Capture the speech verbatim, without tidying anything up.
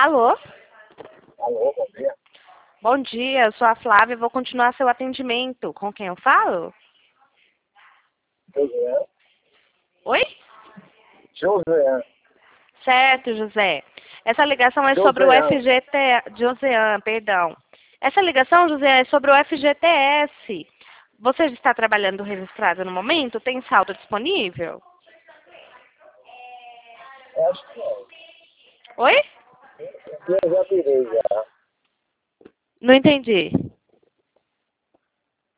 Alô? Alô, bom dia. Bom dia, eu sou a Flávia e vou continuar seu atendimento. Com quem eu falo? José. Oi? José. Certo, José. Essa ligação é sobre o Josean. F G T S. Josean, perdão. Essa ligação, José, é sobre o F G T S. Você está trabalhando registrado no momento? Tem saldo disponível? Acho que não. Oi? Eu já tirei já. Não entendi.